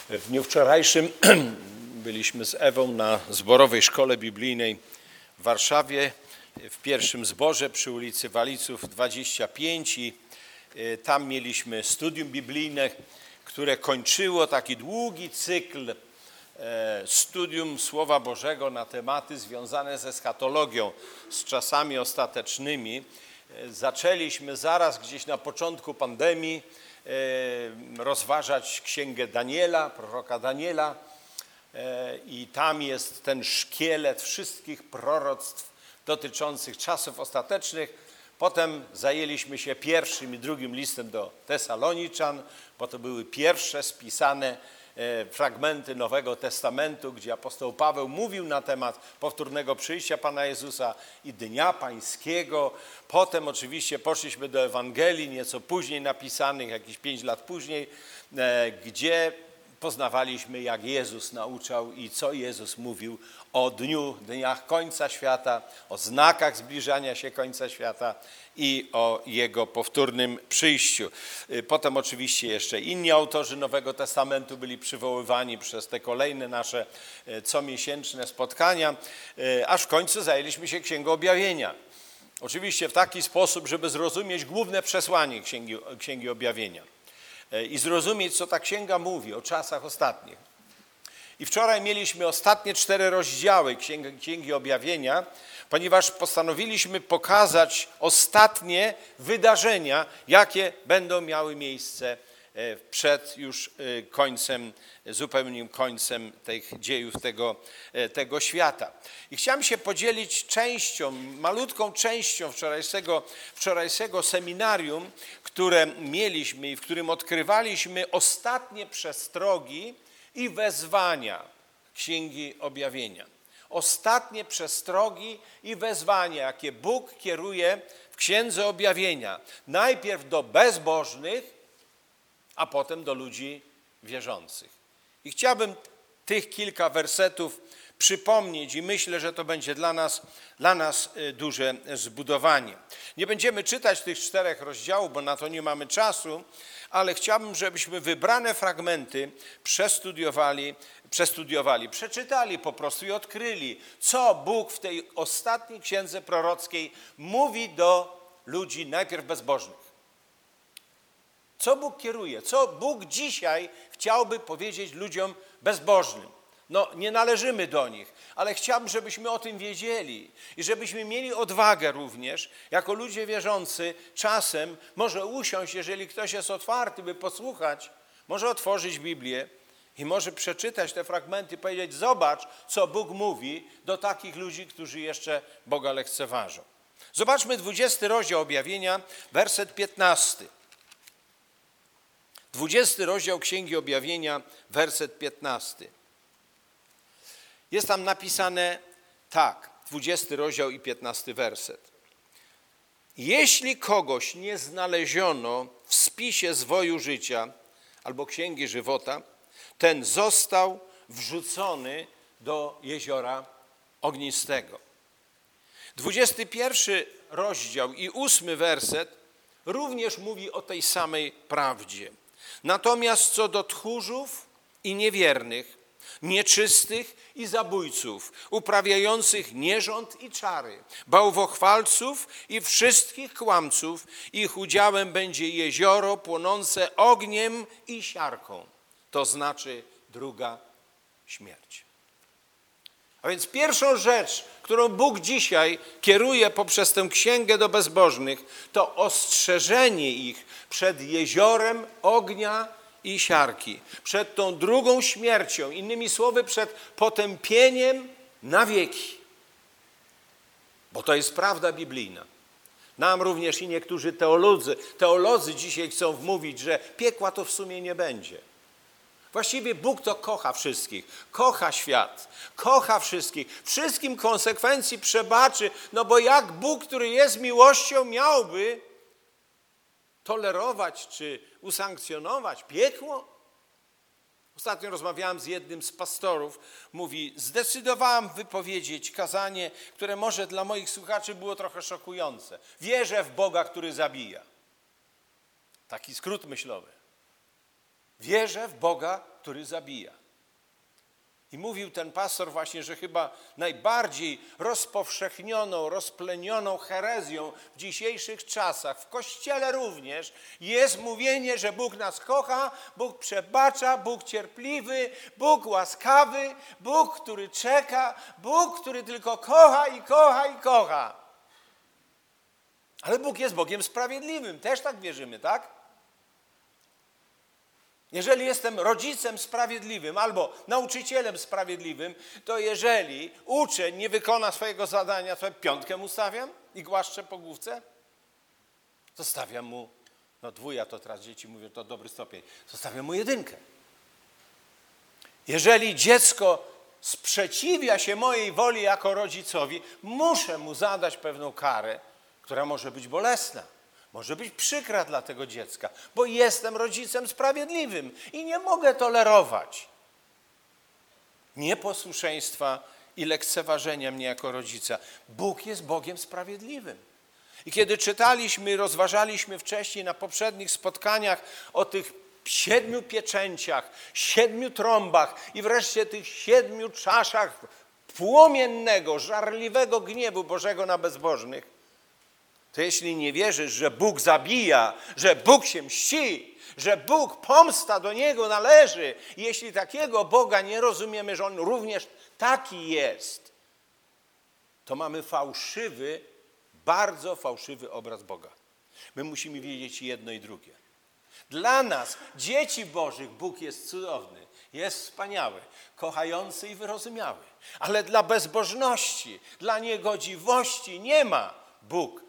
W dniu wczorajszym byliśmy z Ewą na zborowej szkole biblijnej w Warszawie, w pierwszym zborze przy ulicy Waliców 25 i tam mieliśmy studium biblijne, które kończyło taki długi cykl studium Słowa Bożego na tematy związane z eschatologią, z czasami ostatecznymi. Zaczęliśmy zaraz gdzieś na początku pandemii rozważać księgę Daniela, proroka Daniela i tam jest ten szkielet wszystkich proroctw dotyczących czasów ostatecznych. Potem zajęliśmy się pierwszym i drugim listem do Tesaloniczan, bo to były pierwsze spisane fragmenty Nowego Testamentu, gdzie apostoł Paweł mówił na temat powtórnego przyjścia Pana Jezusa i Dnia Pańskiego. Potem oczywiście poszliśmy do Ewangelii, nieco później napisanych, jakieś 5 lat później, gdzie poznawaliśmy, jak Jezus nauczał i co Jezus mówił o dniach końca świata, o znakach zbliżania się końca świata i o Jego powtórnym przyjściu. Potem oczywiście jeszcze inni autorzy Nowego Testamentu byli przywoływani przez te kolejne nasze comiesięczne spotkania, aż w końcu zajęliśmy się Księgą Objawienia. Oczywiście w taki sposób, żeby zrozumieć główne przesłanie Księgi Objawienia i zrozumieć, co ta księga mówi o czasach ostatnich. I wczoraj mieliśmy ostatnie 4 rozdziały Księgi Objawienia, ponieważ postanowiliśmy pokazać ostatnie wydarzenia, jakie będą miały miejsce przed już końcem, zupełnym końcem tych dziejów tego świata. I chciałem się podzielić malutką częścią wczorajszego seminarium, które mieliśmy i w którym odkrywaliśmy ostatnie przestrogi i wezwania Księgi Objawienia. Ostatnie przestrogi i wezwania, jakie Bóg kieruje w Księdze Objawienia. Najpierw do bezbożnych, a potem do ludzi wierzących. I chciałbym tych kilka wersetów przypomnieć i myślę, że to będzie dla nas duże zbudowanie. Nie będziemy czytać tych 4 rozdziałów, bo na to nie mamy czasu, ale chciałbym, żebyśmy wybrane fragmenty przeczytali po prostu i odkryli, co Bóg w tej ostatniej księdze prorockiej mówi do ludzi najpierw bezbożnych. Co Bóg kieruje? Co Bóg dzisiaj chciałby powiedzieć ludziom bezbożnym? No, nie należymy do nich, ale chciałbym, żebyśmy o tym wiedzieli i żebyśmy mieli odwagę również, jako ludzie wierzący, czasem może usiąść, jeżeli ktoś jest otwarty, by posłuchać, może otworzyć Biblię i może przeczytać te fragmenty i powiedzieć: zobacz, co Bóg mówi do takich ludzi, którzy jeszcze Boga lekceważą. Zobaczmy 20 rozdział Objawienia, werset 15. 20 rozdział Księgi Objawienia, werset 15. Jest tam napisane tak, 20 rozdział i 15 werset. Jeśli kogoś nie znaleziono w spisie zwoju życia albo księgi żywota, ten został wrzucony do jeziora ognistego. 21 rozdział i 8 werset również mówi o tej samej prawdzie. Natomiast co do tchórzów i niewiernych, nieczystych i zabójców, uprawiających nierząd i czary, bałwochwalców i wszystkich kłamców, ich udziałem będzie jezioro płonące ogniem i siarką, to znaczy druga śmierć. A więc pierwszą rzecz, którą Bóg dzisiaj kieruje poprzez tę księgę do bezbożnych, to ostrzeżenie ich przed jeziorem ognia i siarki, przed tą drugą śmiercią, innymi słowy przed potępieniem na wieki. Bo to jest prawda biblijna. Nam również i niektórzy teolodzy dzisiaj chcą wmówić, że piekła to w sumie nie będzie. Właściwie Bóg to kocha wszystkich, kocha świat, kocha wszystkich, wszystkim konsekwencji przebaczy, no bo jak Bóg, który jest miłością, miałby tolerować czy usankcjonować piekło? Ostatnio rozmawiałem z jednym z pastorów, mówi: zdecydowałem wypowiedzieć kazanie, które może dla moich słuchaczy było trochę szokujące. Wierzę w Boga, który zabija. Taki skrót myślowy. Wierzę w Boga, który zabija. I mówił ten pastor właśnie, że chyba najbardziej rozpowszechnioną, rozplenioną herezją w dzisiejszych czasach, w Kościele również, jest mówienie, że Bóg nas kocha, Bóg przebacza, Bóg cierpliwy, Bóg łaskawy, Bóg, który czeka, Bóg, który tylko kocha i kocha i kocha. Ale Bóg jest Bogiem sprawiedliwym, też tak wierzymy, tak? Jeżeli jestem rodzicem sprawiedliwym albo nauczycielem sprawiedliwym, to jeżeli uczeń nie wykona swojego zadania, to piątkę mu stawiam i głaszczę po główce? To stawiam mu, dwuja to teraz dzieci mówią, to dobry stopień, to stawiam mu 1. Jeżeli dziecko sprzeciwia się mojej woli jako rodzicowi, muszę mu zadać pewną karę, która może być bolesna. Może być przykra dla tego dziecka, bo jestem rodzicem sprawiedliwym i nie mogę tolerować nieposłuszeństwa i lekceważenia mnie jako rodzica. Bóg jest Bogiem sprawiedliwym. I kiedy czytaliśmy, rozważaliśmy wcześniej na poprzednich spotkaniach o tych 7 pieczęciach, 7 trąbach i wreszcie tych 7 czaszach płomiennego, żarliwego gniewu Bożego na bezbożnych, to jeśli nie wierzysz, że Bóg zabija, że Bóg się mści, że Bóg, pomsta do Niego należy, jeśli takiego Boga nie rozumiemy, że On również taki jest, to mamy fałszywy, bardzo fałszywy obraz Boga. My musimy wiedzieć jedno i drugie. Dla nas, dzieci Bożych, Bóg jest cudowny, jest wspaniały, kochający i wyrozumiały. Ale dla bezbożności, dla niegodziwości nie ma Bóg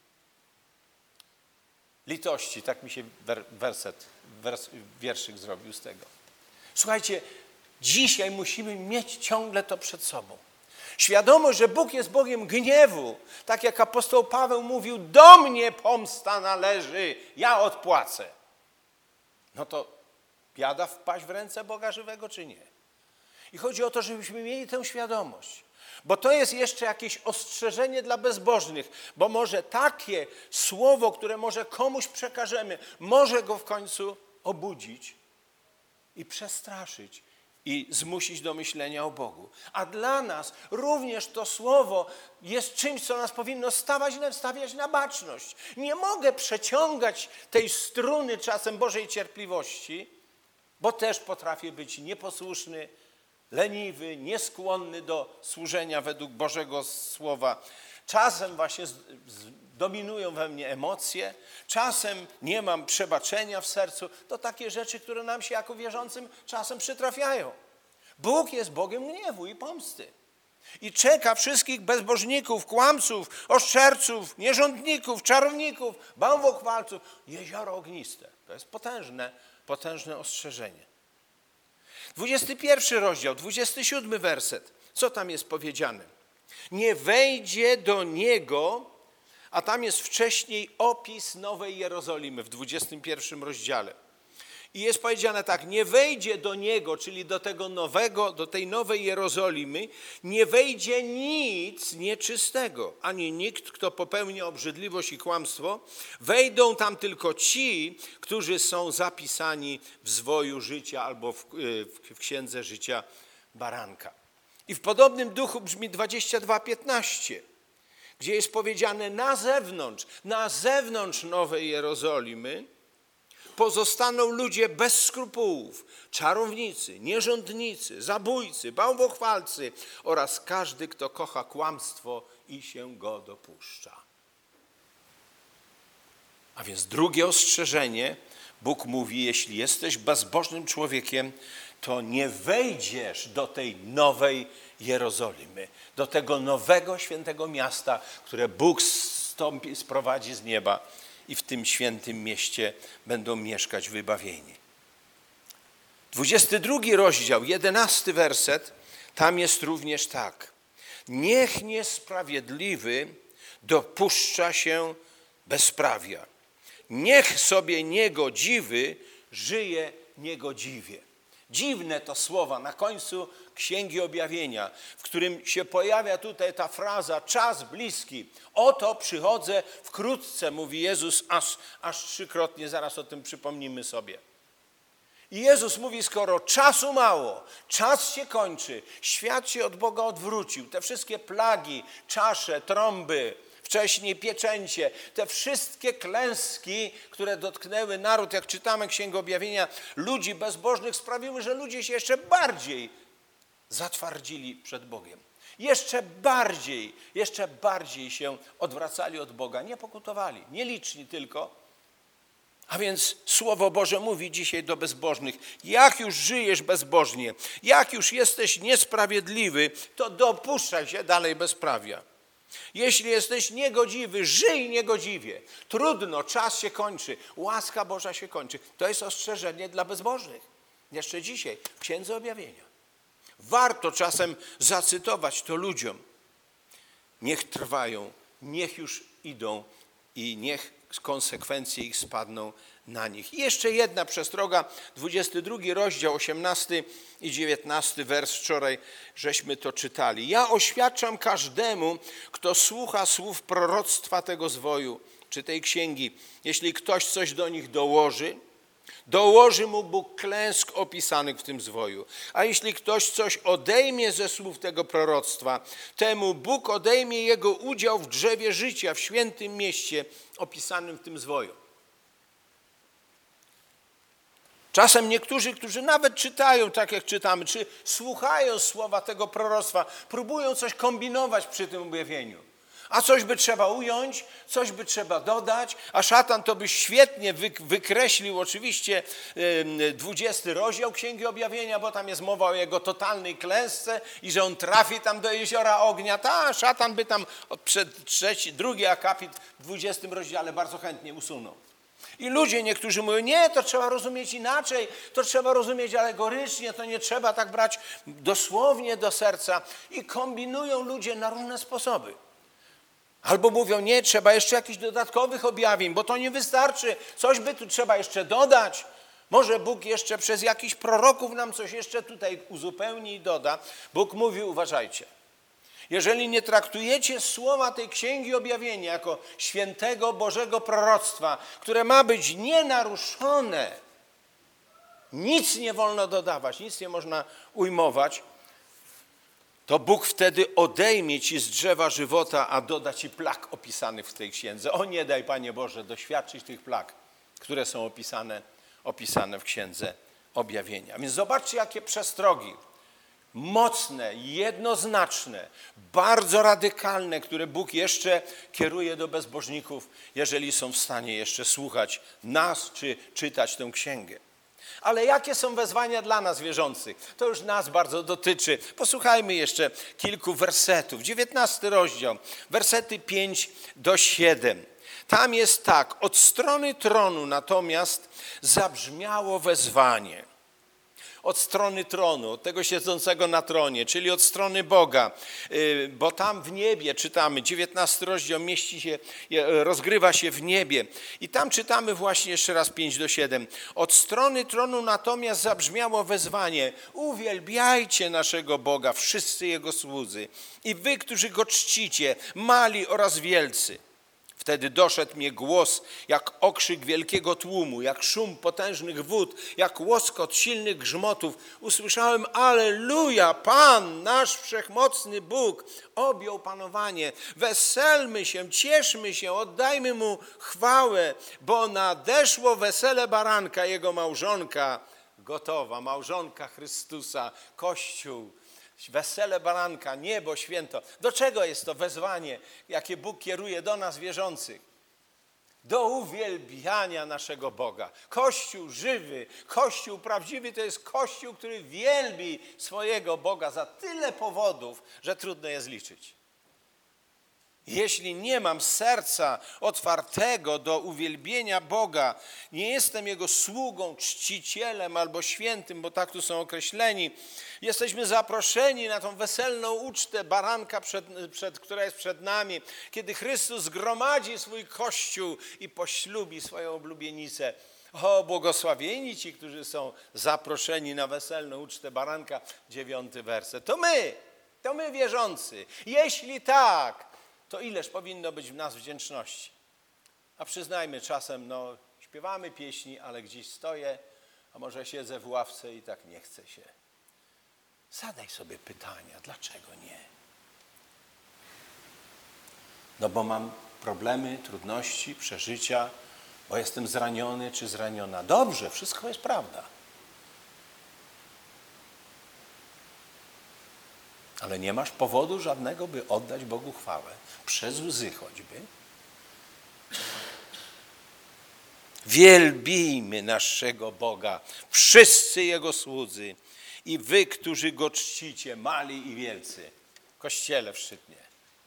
litości. Tak mi się wierszyk zrobił z tego. Słuchajcie, dzisiaj musimy mieć ciągle to przed sobą. Świadomość, że Bóg jest Bogiem gniewu. Tak jak apostoł Paweł mówił, do mnie pomsta należy, ja odpłacę. No to biada wpaść w ręce Boga żywego, czy nie? I chodzi o to, żebyśmy mieli tę świadomość. Bo to jest jeszcze jakieś ostrzeżenie dla bezbożnych, bo może takie słowo, które może komuś przekażemy, może go w końcu obudzić i przestraszyć i zmusić do myślenia o Bogu. A dla nas również to słowo jest czymś, co nas powinno stawiać na baczność. Nie mogę przeciągać tej struny czasem Bożej cierpliwości, bo też potrafię być nieposłuszny, leniwy, nieskłonny do służenia według Bożego Słowa. Czasem właśnie dominują we mnie emocje, czasem nie mam przebaczenia w sercu. To takie rzeczy, które nam się jako wierzącym czasem przytrafiają. Bóg jest Bogiem gniewu i pomsty. I czeka wszystkich bezbożników, kłamców, oszczerców, nierządników, czarowników, bałwochwalców. Jezioro ogniste. To jest potężne ostrzeżenie. 21 rozdział, 27 werset. Co tam jest powiedziane? Nie wejdzie do niego, a tam jest wcześniej opis Nowej Jerozolimy w 21 rozdziale. I jest powiedziane tak, nie wejdzie do niego, czyli do tego nowego, do tej Nowej Jerozolimy, nie wejdzie nic nieczystego, ani nikt, kto popełnia obrzydliwość i kłamstwo. Wejdą tam tylko ci, którzy są zapisani w zwoju życia albo w księdze życia baranka. I w podobnym duchu brzmi 22:15, gdzie jest powiedziane na zewnątrz Nowej Jerozolimy pozostaną ludzie bez skrupułów, czarownicy, nierządnicy, zabójcy, bałwochwalcy oraz każdy, kto kocha kłamstwo i się go dopuszcza. A więc drugie ostrzeżenie, Bóg mówi, jeśli jesteś bezbożnym człowiekiem, to nie wejdziesz do tej Nowej Jerozolimy, do tego nowego, świętego miasta, które Bóg sprowadzi z nieba i w tym świętym mieście będą mieszkać wybawieni. 22 rozdział, 11 werset, tam jest również tak. Niech niesprawiedliwy dopuszcza się bezprawia. Niech sobie niegodziwy żyje niegodziwie. Dziwne to słowa na końcu Księgi Objawienia, w którym się pojawia tutaj ta fraza czas bliski. Oto przychodzę wkrótce, mówi Jezus aż 3-krotnie, zaraz o tym przypomnimy sobie. I Jezus mówi, skoro czasu mało, czas się kończy, świat się od Boga odwrócił, te wszystkie plagi, czasze, trąby, wcześniej pieczęcie, te wszystkie klęski, które dotknęły naród, jak czytamy Księgę Objawienia, ludzi bezbożnych, sprawiły, że ludzie się jeszcze bardziej zatwardzili przed Bogiem. Jeszcze bardziej się odwracali od Boga, nie pokutowali, nieliczni tylko. A więc Słowo Boże mówi dzisiaj do bezbożnych, jak już żyjesz bezbożnie, jak już jesteś niesprawiedliwy, to dopuszczaj się dalej bezprawia. Jeśli jesteś niegodziwy, żyj niegodziwie. Trudno, czas się kończy, łaska Boża się kończy. To jest ostrzeżenie dla bezbożnych. Jeszcze dzisiaj w Księdze Objawienia. Warto czasem zacytować to ludziom. Niech trwają, niech już idą i niech konsekwencje ich spadną na nich. I jeszcze jedna przestroga, 22 rozdział, 18 i 19 wers, wczoraj żeśmy to czytali. Ja oświadczam każdemu, kto słucha słów proroctwa tego zwoju, czy tej księgi, jeśli ktoś coś do nich dołoży mu Bóg klęsk opisanych w tym zwoju. A jeśli ktoś coś odejmie ze słów tego proroctwa, temu Bóg odejmie jego udział w drzewie życia, w świętym mieście opisanym w tym zwoju. Czasem niektórzy, którzy nawet czytają tak jak czytamy, czy słuchają słowa tego proroctwa, próbują coś kombinować przy tym objawieniu. A coś by trzeba ująć, coś by trzeba dodać, a szatan to by świetnie wykreślił oczywiście 20 rozdział Księgi Objawienia, bo tam jest mowa o jego totalnej klęsce i że on trafi tam do jeziora ognia. Szatan by tam przed drugi akapit w 20 rozdziale bardzo chętnie usunął. I ludzie niektórzy mówią, nie, to trzeba rozumieć inaczej, to trzeba rozumieć alegorycznie, to nie trzeba tak brać dosłownie do serca. I kombinują ludzie na różne sposoby. Albo mówią, nie, trzeba jeszcze jakichś dodatkowych objawień, bo to nie wystarczy, coś by tu trzeba jeszcze dodać. Może Bóg jeszcze przez jakichś proroków nam coś jeszcze tutaj uzupełni i doda. Bóg mówi, uważajcie, jeżeli nie traktujecie słowa tej Księgi Objawienia jako świętego Bożego proroctwa, które ma być nienaruszone, nic nie wolno dodawać, nic nie można ujmować, to Bóg wtedy odejmie ci z drzewa żywota, a doda ci plag opisanych w tej księdze. O nie daj, Panie Boże, doświadczyć tych plag, które są opisane w Księdze Objawienia. Więc zobaczcie, jakie przestrogi mocne, jednoznaczne, bardzo radykalne, które Bóg jeszcze kieruje do bezbożników, jeżeli są w stanie jeszcze słuchać nas czy czytać tę księgę. Ale jakie są wezwania dla nas wierzących? To już nas bardzo dotyczy. Posłuchajmy jeszcze kilku wersetów. 19 rozdział, wersety 5 do 7. Tam jest tak, od strony tronu natomiast zabrzmiało wezwanie. Od strony tronu, od tego siedzącego na tronie, czyli od strony Boga, bo tam w niebie czytamy, 19 rozdział rozgrywa się w niebie i tam czytamy właśnie jeszcze raz 5 do 7. Od strony tronu natomiast zabrzmiało wezwanie, uwielbiajcie naszego Boga, wszyscy Jego słudzy i wy, którzy Go czcicie, mali oraz wielcy. Wtedy doszedł mnie głos, jak okrzyk wielkiego tłumu, jak szum potężnych wód, jak łoskot silnych grzmotów. Usłyszałem, Alleluja, Pan, nasz wszechmocny Bóg, objął panowanie. Weselmy się, cieszmy się, oddajmy Mu chwałę, bo nadeszło wesele baranka, Jego małżonka gotowa, małżonka Chrystusa, Kościół. Wesele baranka, niebo, święto. Do czego jest to wezwanie, jakie Bóg kieruje do nas wierzących? Do uwielbiania naszego Boga. Kościół żywy, Kościół prawdziwy to jest Kościół, który wielbi swojego Boga za tyle powodów, że trudno je zliczyć. Jeśli nie mam serca otwartego do uwielbienia Boga, nie jestem Jego sługą, czcicielem albo świętym, bo tak tu są określeni, jesteśmy zaproszeni na tą weselną ucztę baranka, która jest przed nami, kiedy Chrystus zgromadzi swój Kościół i poślubi swoją oblubienicę. O, błogosławieni ci, którzy są zaproszeni na weselną ucztę baranka, 9 werset. To my wierzący. Jeśli tak, to ileż powinno być w nas wdzięczności. A przyznajmy czasem, śpiewamy pieśni, ale gdzieś stoję, A może siedzę w ławce i tak nie chce się. Zadaj sobie pytania, dlaczego nie? No bo mam problemy, trudności, przeżycia, bo jestem zraniony czy zraniona. Dobrze, wszystko jest prawda. Ale nie masz powodu żadnego, by oddać Bogu chwałę. Przez łzy choćby. Wielbijmy naszego Boga, wszyscy Jego słudzy i wy, którzy Go czcicie, mali i wielcy. W Kościele w Szczytnie.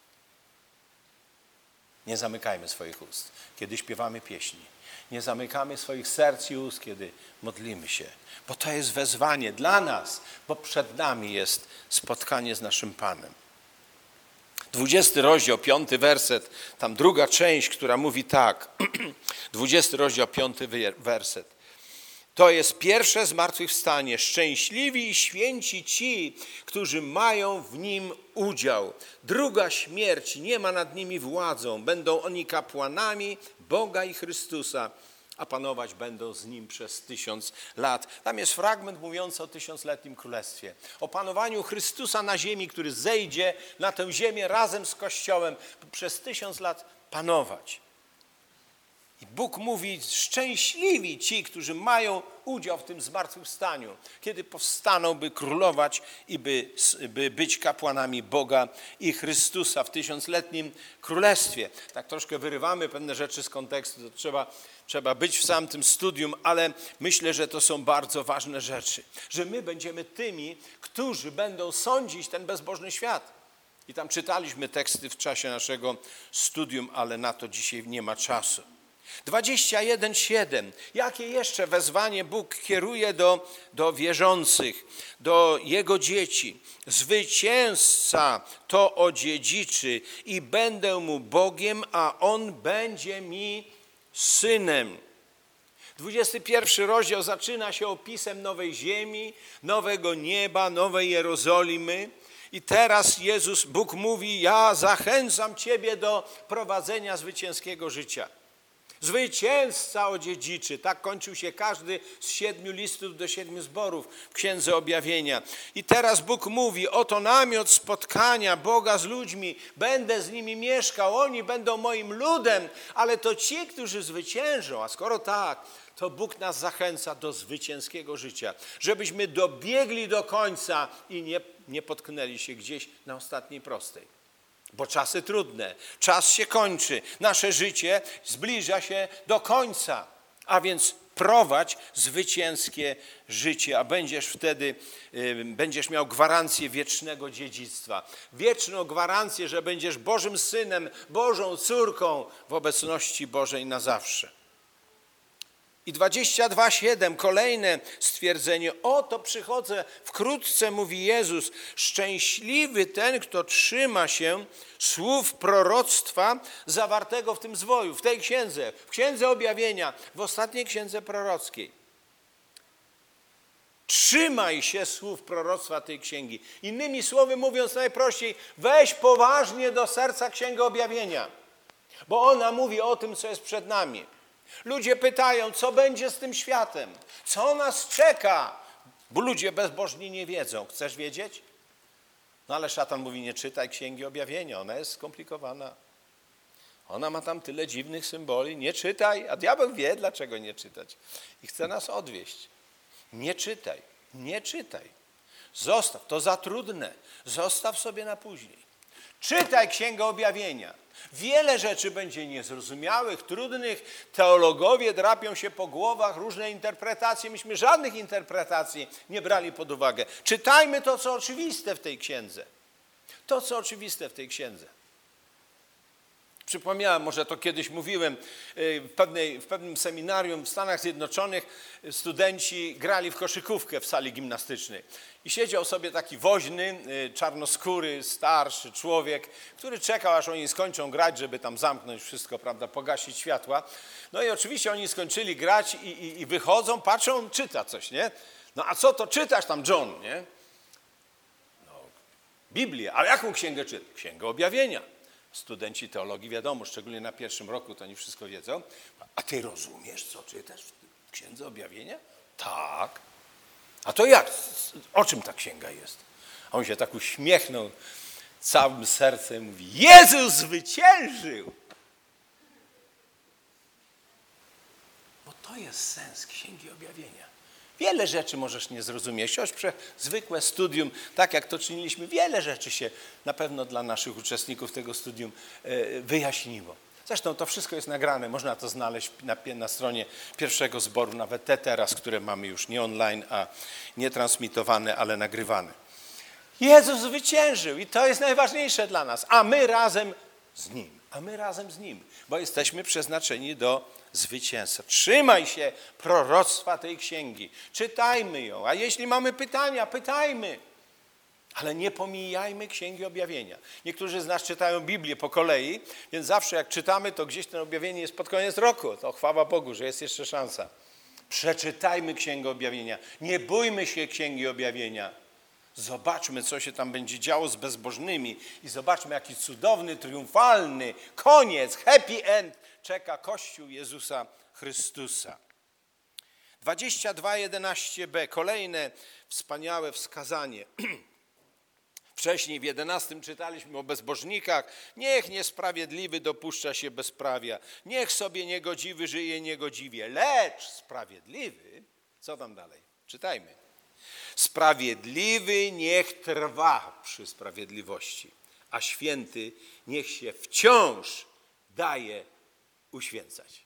Nie zamykajmy swoich ust, kiedy śpiewamy pieśni. Nie zamykamy swoich serc i ust, kiedy modlimy się. Bo to jest wezwanie dla nas, bo przed nami jest spotkanie z naszym Panem. 20 rozdział, 5 werset, tam druga część, która mówi tak. 20 rozdział, 5 werset. To jest pierwsze zmartwychwstanie. Szczęśliwi i święci ci, którzy mają w nim udział. Druga śmierć nie ma nad nimi władzą. Będą oni kapłanami Boga i Chrystusa, a panować będą z Nim przez 1000 lat. Tam jest fragment mówiący o 1000-letnim królestwie. O panowaniu Chrystusa na ziemi, który zejdzie na tę ziemię razem z Kościołem, przez 1000 lat panować. I Bóg mówi, szczęśliwi ci, którzy mają udział w tym zmartwychwstaniu, kiedy powstaną, by królować i by być kapłanami Boga i Chrystusa w 1000-letnim królestwie. Tak troszkę wyrywamy pewne rzeczy z kontekstu, to trzeba być w samym tym studium, ale myślę, że to są bardzo ważne rzeczy. Że my będziemy tymi, którzy będą sądzić ten bezbożny świat. I tam czytaliśmy teksty w czasie naszego studium, ale na to dzisiaj nie ma czasu. 21:7. Jakie jeszcze wezwanie Bóg kieruje do wierzących, do Jego dzieci? Zwycięzca to odziedziczy i będę mu Bogiem, a on będzie mi synem. 21 rozdział zaczyna się opisem nowej ziemi, nowego nieba, nowej Jerozolimy. I teraz Bóg mówi, ja zachęcam ciebie do prowadzenia zwycięskiego życia. Zwycięzca odziedziczy. Tak kończył się każdy z 7 listów do 7 zborów w Księdze Objawienia. I teraz Bóg mówi, oto namiot spotkania Boga z ludźmi. Będę z nimi mieszkał, oni będą moim ludem, ale to ci, którzy zwyciężą. A skoro tak, to Bóg nas zachęca do zwycięskiego życia. Żebyśmy dobiegli do końca i nie potknęli się gdzieś na ostatniej prostej. Bo czasy trudne, czas się kończy, nasze życie zbliża się do końca, a więc prowadź zwycięskie życie, a będziesz miał gwarancję wiecznego dziedzictwa. Wieczną gwarancję, że będziesz Bożym Synem, Bożą córką w obecności Bożej na zawsze. I 22:7, kolejne stwierdzenie. Oto przychodzę wkrótce, mówi Jezus. Szczęśliwy ten, kto trzyma się słów proroctwa zawartego w tym zwoju, w tej księdze, w Księdze Objawienia, w ostatniej księdze prorockiej. Trzymaj się słów proroctwa tej księgi. Innymi słowy mówiąc najprościej, weź poważnie do serca Księgę Objawienia, bo ona mówi o tym, co jest przed nami. Ludzie pytają, co będzie z tym światem? Co nas czeka? Bo ludzie bezbożni nie wiedzą. Chcesz wiedzieć? No ale szatan mówi, nie czytaj Księgi Objawienia. Ona jest skomplikowana. Ona ma tam tyle dziwnych symboli. Nie czytaj. A diabeł wie, dlaczego nie czytać. I chce nas odwieść. Nie czytaj. Nie czytaj. Zostaw. To za trudne. Zostaw sobie na później. Czytaj Księgę Objawienia. Wiele rzeczy będzie niezrozumiałych, trudnych. Teologowie drapią się po głowach, różne interpretacje. Myśmy żadnych interpretacji nie brali pod uwagę. Czytajmy to, co oczywiste w tej księdze. To, co oczywiste w tej księdze. Przypomniałem, może to kiedyś mówiłem, w pewnym seminarium w Stanach Zjednoczonych studenci grali w koszykówkę w sali gimnastycznej. I siedział sobie taki woźny, czarnoskóry, starszy człowiek, który czekał, aż oni skończą grać, żeby tam zamknąć wszystko, prawda, pogasić światła. No i oczywiście oni skończyli grać i wychodzą, patrzą, on czyta coś, nie? No a co to czytasz tam, John, nie? No, Biblię, ale jaką księgę czytasz? Księgę Objawienia. Studenci teologii, wiadomo, szczególnie na pierwszym roku, to oni wszystko wiedzą. A ty rozumiesz, co czytasz w Księdze Objawienia? Tak. A to jak? O czym ta księga jest? A on się tak uśmiechnął całym sercem i mówi: Jezus zwyciężył! Bo to jest sens Księgi Objawienia. Wiele rzeczy możesz nie zrozumieć, choć przez zwykłe studium, tak jak to czyniliśmy, wiele rzeczy się na pewno dla naszych uczestników tego studium wyjaśniło. Zresztą to wszystko jest nagrane, można to znaleźć na stronie pierwszego zboru, nawet te teraz, które mamy już nie online, a nie transmitowane, ale nagrywane. Jezus zwyciężył i to jest najważniejsze dla nas, a my razem z Nim, bo jesteśmy przeznaczeni do zwycięstwa. Trzymaj się proroctwa tej księgi, czytajmy ją, a jeśli mamy pytania, pytajmy, ale nie pomijajmy Księgi Objawienia. Niektórzy z nas czytają Biblię po kolei, więc zawsze jak czytamy, to gdzieś to objawienie jest pod koniec roku. To chwała Bogu, że jest jeszcze szansa. Przeczytajmy Księgę Objawienia. Nie bójmy się Księgi Objawienia. Zobaczmy, co się tam będzie działo z bezbożnymi i zobaczmy, jaki cudowny, triumfalny koniec, happy end czeka Kościół Jezusa Chrystusa. 22:11b, kolejne wspaniałe wskazanie. Wcześniej w 11 czytaliśmy o bezbożnikach. Niech niesprawiedliwy dopuszcza się bezprawia. Niech sobie niegodziwy żyje niegodziwie. Lecz sprawiedliwy, co tam dalej? Czytajmy. Sprawiedliwy niech trwa przy sprawiedliwości, a święty niech się wciąż daje uświęcać.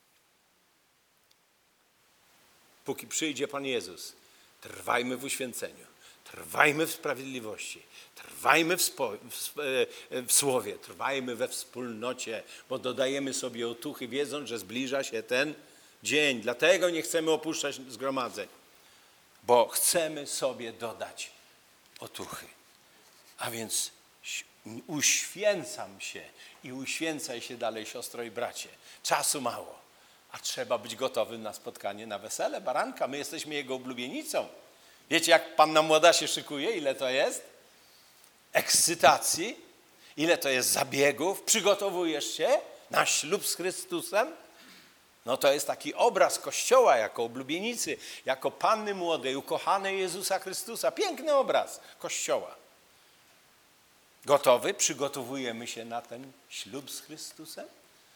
Póki przyjdzie Pan Jezus, trwajmy w uświęceniu, trwajmy w sprawiedliwości, trwajmy w słowie, trwajmy we wspólnocie, bo dodajemy sobie otuchy, wiedząc, że zbliża się ten dzień. Dlatego nie chcemy opuszczać zgromadzeń, bo chcemy sobie dodać otuchy. A więc uświęcam się i uświęcaj się dalej, siostro i bracie. Czasu mało, a trzeba być gotowym na spotkanie, na wesele baranka. My jesteśmy jego oblubienicą. Wiecie, jak panna młoda się szykuje? Ile to jest ekscytacji? Ile to jest zabiegów? Przygotowujesz się na ślub z Chrystusem? No to jest taki obraz Kościoła jako oblubienicy, jako panny młodej, ukochanej Jezusa Chrystusa. Piękny obraz Kościoła. Gotowy? Przygotowujemy się na ten ślub z Chrystusem?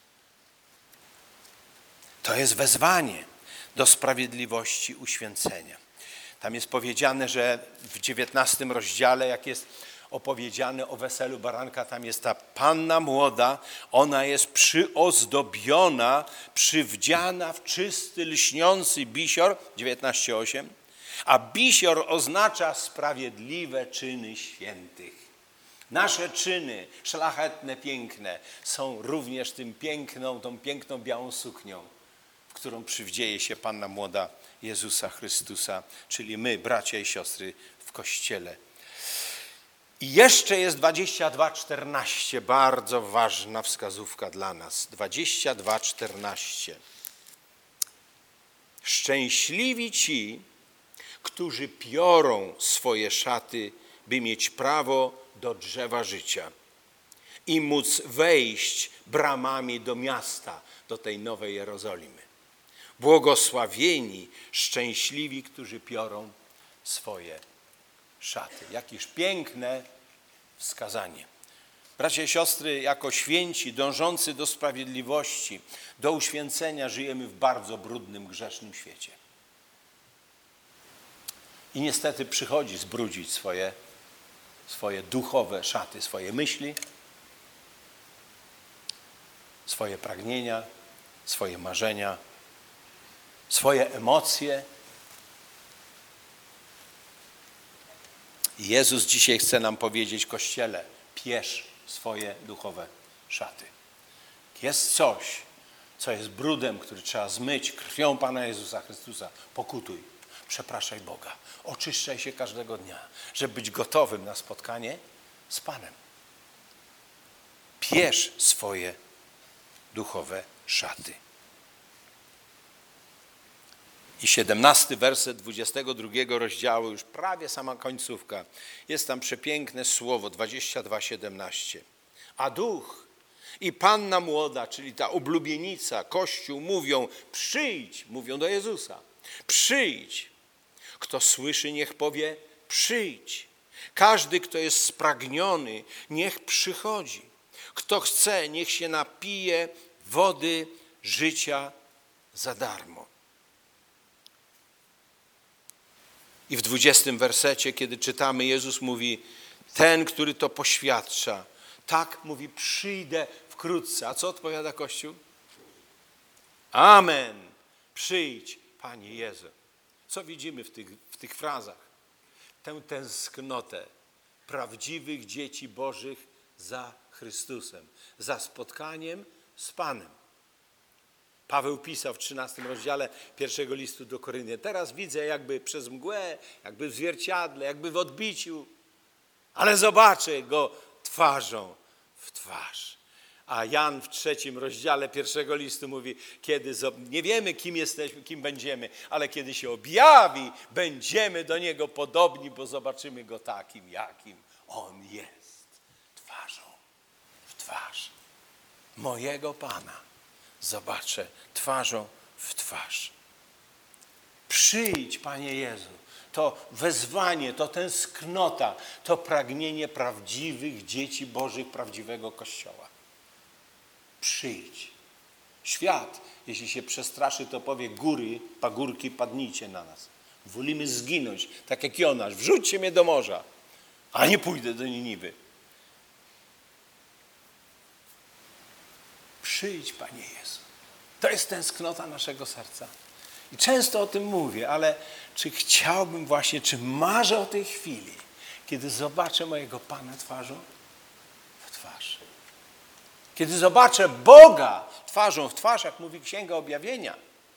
To jest wezwanie do sprawiedliwości, uświęcenia. Tam jest powiedziane, że w 19 rozdziale, jak jest opowiedziane o weselu baranka, tam jest ta panna młoda, ona jest przyozdobiona, przywdziana w czysty, lśniący bisior, 19:8, a bisior oznacza sprawiedliwe czyny świętych. Nasze czyny, szlachetne, piękne, są również tą piękną białą suknią, w którą przywdzieje się panna młoda Jezusa Chrystusa, czyli my, bracia i siostry w Kościele. I jeszcze jest 22:14, bardzo ważna wskazówka dla nas. 22:14. Szczęśliwi ci, którzy piorą swoje szaty, by mieć prawo do drzewa życia i móc wejść bramami do miasta, do tej nowej Jerozolimy. Błogosławieni, szczęśliwi, którzy piorą swoje szaty. Jakież piękne wskazanie. Bracia i siostry, jako święci, dążący do sprawiedliwości, do uświęcenia, żyjemy w bardzo brudnym, grzesznym świecie. I niestety przychodzi zbrudzić swoje duchowe szaty, swoje myśli, swoje pragnienia, swoje marzenia, swoje emocje. I Jezus dzisiaj chce nam powiedzieć, Kościele, pierz swoje duchowe szaty. Jest coś, co jest brudem, który trzeba zmyć krwią Pana Jezusa Chrystusa. Pokutuj, przepraszaj Boga, oczyszczaj się każdego dnia, żeby być gotowym na spotkanie z Panem. Pierz swoje duchowe szaty. I 17 werset 22 rozdziału, już prawie sama końcówka. Jest tam przepiękne słowo, 22:17. A Duch i panna młoda, czyli ta oblubienica, Kościół mówią, przyjdź, mówią do Jezusa, przyjdź. Kto słyszy, niech powie, przyjdź. Każdy, kto jest spragniony, niech przychodzi. Kto chce, niech się napije wody życia za darmo. I w 20 wersecie, kiedy czytamy, Jezus mówi, ten, który to poświadcza, tak mówi, przyjdę wkrótce. A co odpowiada Kościół? Amen. Przyjdź, Panie Jezu. Co widzimy w tych frazach? Tę tęsknotę prawdziwych dzieci Bożych za Chrystusem, za spotkaniem z Panem. Paweł pisał w 13 rozdziale pierwszego listu do Koryntian. Teraz widzę jakby przez mgłę, jakby w zwierciadle, jakby w odbiciu, ale zobaczę Go twarzą w twarz. A Jan w 3 rozdziale pierwszego listu mówi, kiedy nie wiemy, kim jesteśmy, kim będziemy, ale kiedy się objawi, będziemy do Niego podobni, bo zobaczymy Go takim, jakim On jest. Twarzą w twarz. Mojego Pana zobaczę twarzą w twarz. Przyjdź, Panie Jezu. To wezwanie, to tęsknota, to pragnienie prawdziwych dzieci Bożych, prawdziwego Kościoła. Przyjdź. Świat, jeśli się przestraszy, to powie góry, pagórki, padnijcie na nas. Wolimy zginąć, tak jak Jonasz. Wrzućcie mnie do morza, a nie pójdę do Niniwy. Przyjdź, Panie Jezu. To jest tęsknota naszego serca. I często o tym mówię, ale czy chciałbym właśnie, czy marzę o tej chwili, kiedy zobaczę mojego Pana twarzą w twarz. Kiedy zobaczę Boga twarzą w twarz, jak mówi Księga Objawienia.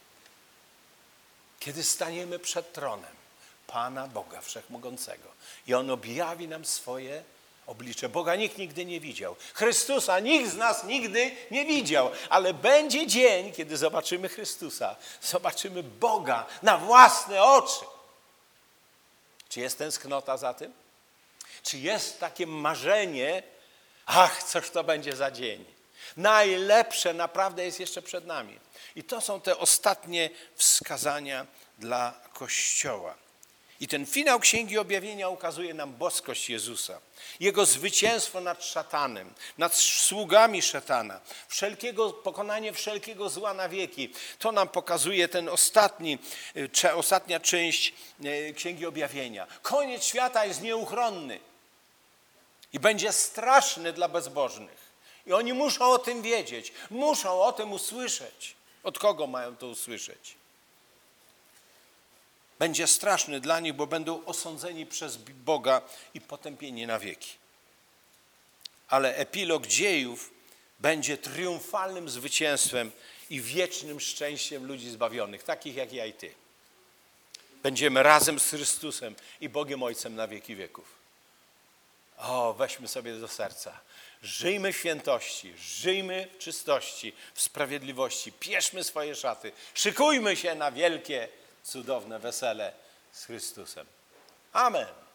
Kiedy staniemy przed tronem Pana Boga Wszechmogącego i On objawi nam swoje oblicze. Boga nikt nigdy nie widział. Chrystusa nikt z nas nigdy nie widział. Ale będzie dzień, kiedy zobaczymy Chrystusa. Zobaczymy Boga na własne oczy. Czy jest tęsknota za tym? Czy jest takie marzenie, ach, cóż to będzie za dzień. Najlepsze naprawdę jest jeszcze przed nami. I to są te ostatnie wskazania dla Kościoła. I ten finał Księgi Objawienia ukazuje nam boskość Jezusa. Jego zwycięstwo nad szatanem, nad sługami szatana. Pokonanie wszelkiego zła na wieki. To nam pokazuje ten ostatnia część Księgi Objawienia. Koniec świata jest nieuchronny. I będzie straszny dla bezbożnych. I oni muszą o tym wiedzieć. Muszą o tym usłyszeć. Od kogo mają to usłyszeć? Będzie straszny dla nich, bo będą osądzeni przez Boga i potępieni na wieki. Ale epilog dziejów będzie triumfalnym zwycięstwem i wiecznym szczęściem ludzi zbawionych, takich jak ja i ty. Będziemy razem z Chrystusem i Bogiem Ojcem na wieki wieków. O, weźmy sobie do serca. Żyjmy w świętości, żyjmy w czystości, w sprawiedliwości. Pieszmy swoje szaty. Szykujmy się na wielkie, cudowne wesele z Chrystusem. Amen.